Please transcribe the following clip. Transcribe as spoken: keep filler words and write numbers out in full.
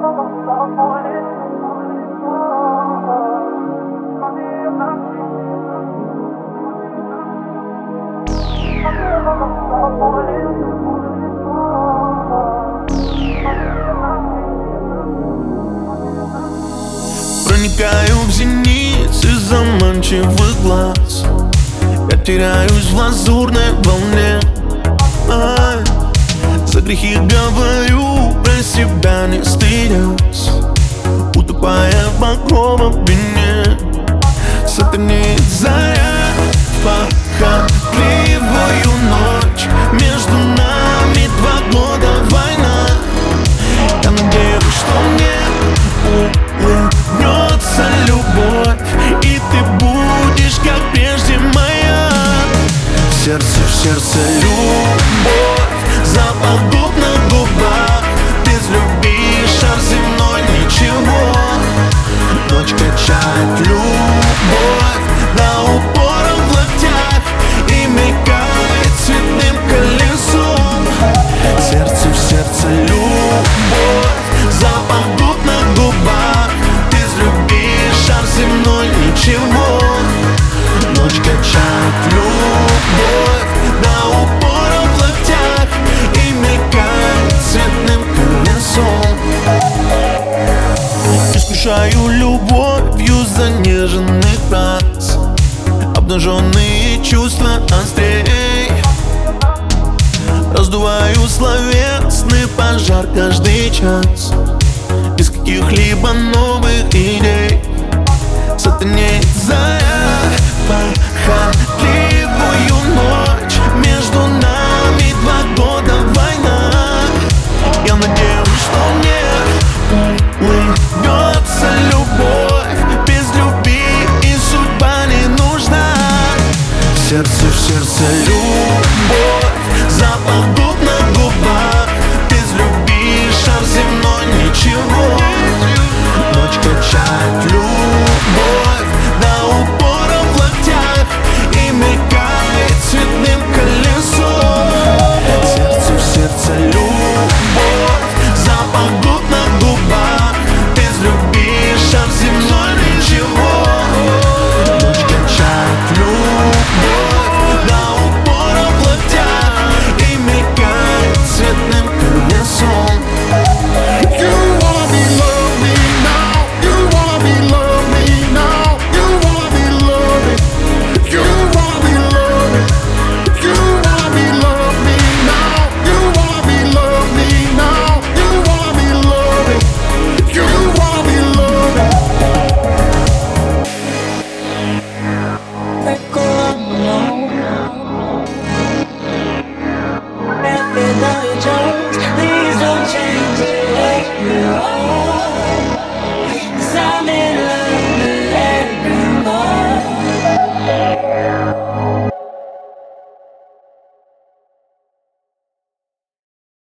Проникаю в зеницы заманчивых глаз. Я теряюсь в лазурной волне. Ай, за грехи говорю, про себя не стыдясь, утопая в багровом вине. Сатанеет заря в похотливую ночь. Между нами два года война. Я надеюсь, что мне улыбнется любовь, и ты будешь, как прежде, моя. Сердце в сердце любовь, запах губ на губах. Без любви шар земной ничего. Ночь качает любовь до упора в локтях и мелькает цветным колесом. Сердце в сердце любовь, запах губ на губах. Без любви шар земной ничего. Ночь качает любовь до упора в локтях и мелькает цветным колесом. Искушаю любовью занеженных фраз. Обнаженные чувства острей. Раздуваю словесный пожар каждый час. Без каких-либо новых идей. Сатанеет заря